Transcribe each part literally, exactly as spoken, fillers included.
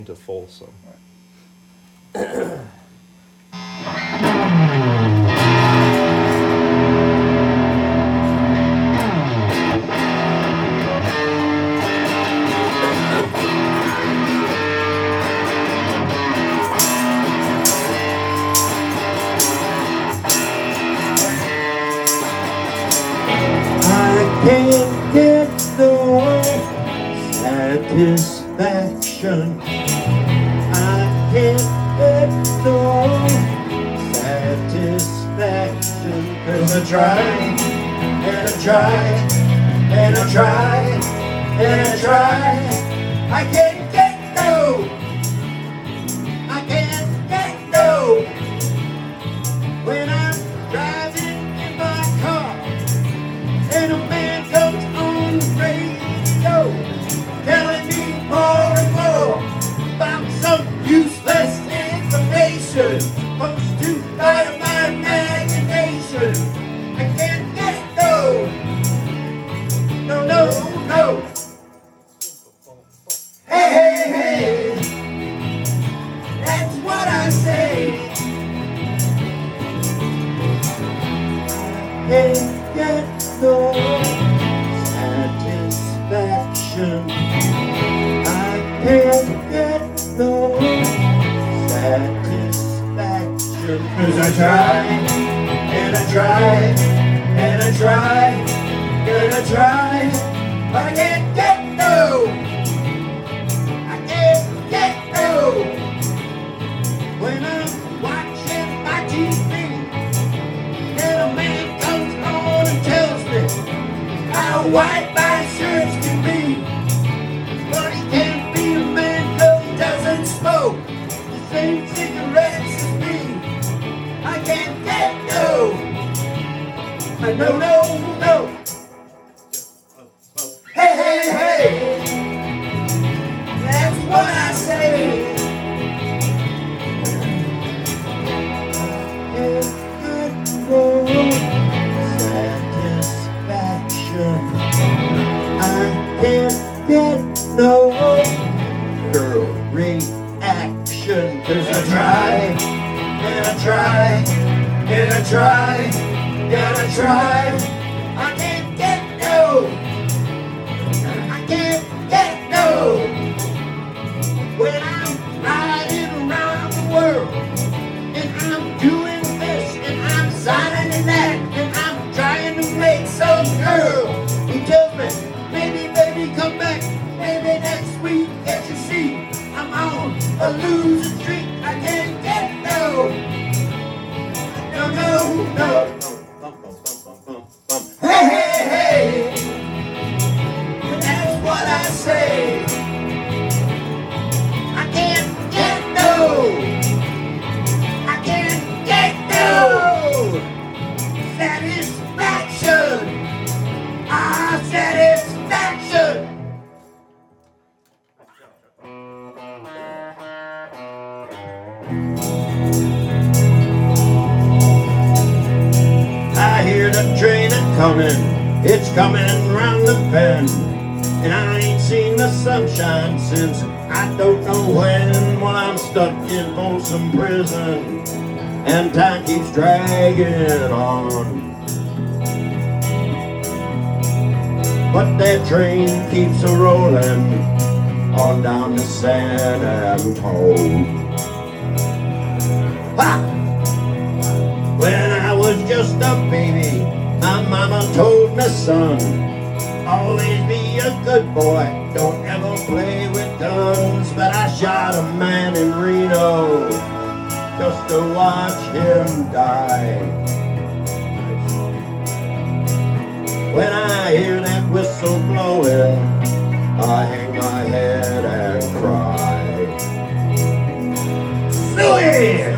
To Folsom. I can't get no satisfaction. I can't get no satisfaction. Cause I try, and I try, and I try, and I try. I can't get no, I can't get no. When I'm driving in my car, and a man comes on the radio, telling me more and more about some useless information, supposed to fire my imagination. I can't get it, no, no, no, no. Hey, hey, hey, that's what I say. I can't get no satisfaction. I can't get no satisfaction. Cause I try, and I try, and I try, and I try. But I can't get no, I can't get no. When I'm watching my T V, and a man comes on and tells me how white my shirts can be. But he can't be a man cause he doesn't smoke the same cigarettes as me. I can't get no, I no, no, no. Hey, hey, hey, that's what I say. Can't get no satisfaction. I can't get no girl reaction. Cause I try, and I try, and I try, and I try. I can't get no, I can't get no. When I'm riding around the world, and I'm doing this, and I'm signing that, and I'm trying to make some girl who tells me, maybe, baby, come back, maybe next week, get your seat. I'm on a losing streak. I can't get no, no, no, no. Hey, hey, hey, that's what I say. I can't get no, I can't get no satisfaction. Ah, satisfaction. I hear the train a coming, it's coming round the bend, and I ain't seen the sunshine since I don't know when. Well, I'm stuck in Folsom Prison, and time keeps dragging on. But that train keeps a rolling on down to San Antone. Ha! When I was just a baby, my mama told me, son, always be a good boy, don't ever play with guns. But I shot a man in Reno just to watch him die. When I hear that whistle blowing, I hang my head and cry. Suey!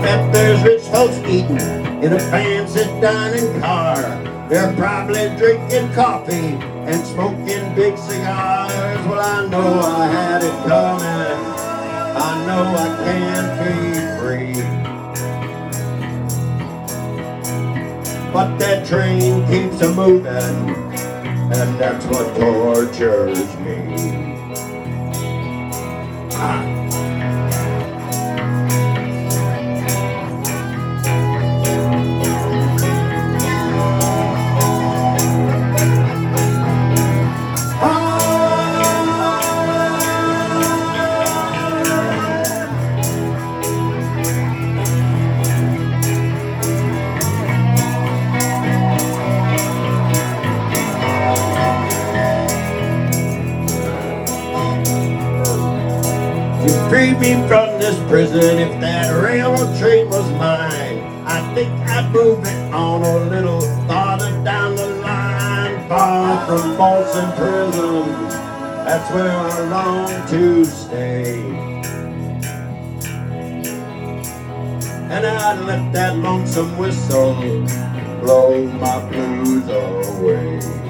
bet there's rich folks eating in a fancy dining car. They're probably drinking coffee and smoking big cigars. Well, I know I had it coming. I know I can't be free. But that train keeps a moving, and that's what tortures me. Ah. You freed me from this prison. If that railroad train was mine, I think I'd move it on a little farther down the line. Far from vaults and prisons, that's where I long to stay. And I'd let that lonesome whistle blow my blues away.